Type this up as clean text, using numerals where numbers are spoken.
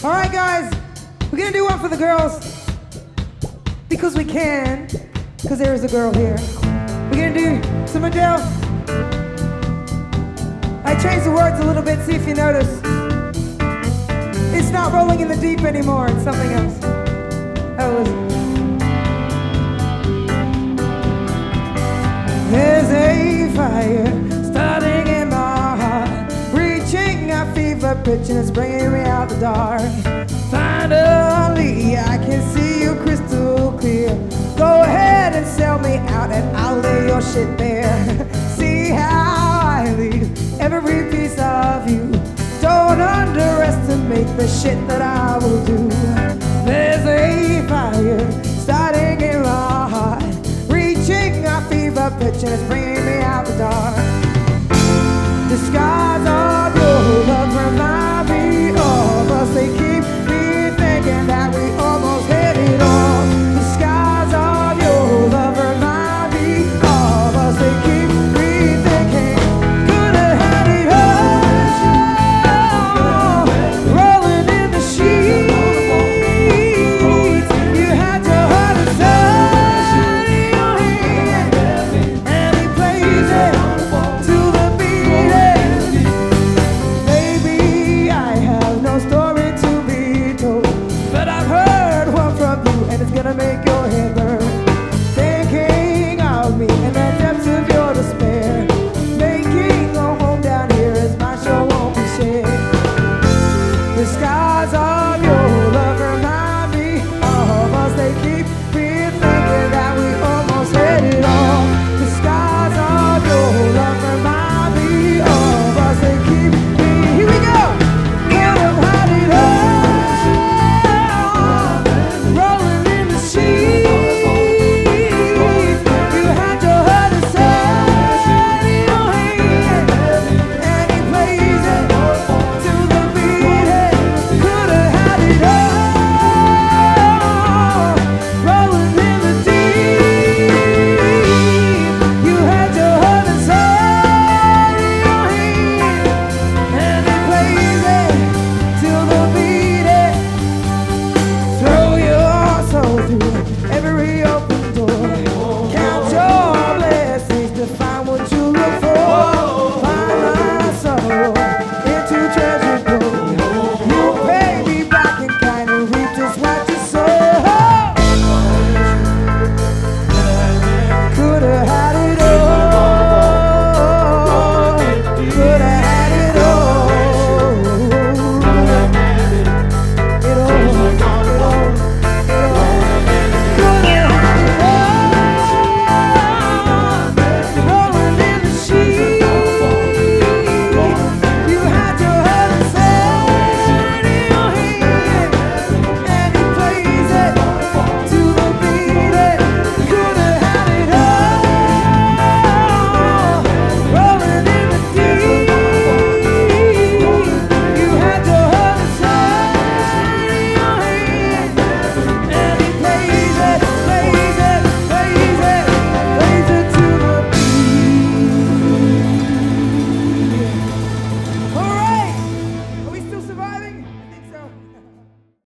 All right, guys, we're gonna do one for the girls because we can, because there is a girl here. We're gonna do some Adele. I changed the words a little bit, see if you notice. It's not rolling in the deep anymore, it's something else. Oh, listen. There's a fire starting in my heart, reaching a fever pitch and it's bringing me out the dark. Finally, I can see you crystal clear. Go ahead and sell me out and I'll lay your shit bare. See how I leave every piece of you. Don't underestimate the shit that I will do. There's a fire starting in my heart, reaching a fever pitch and it's bringing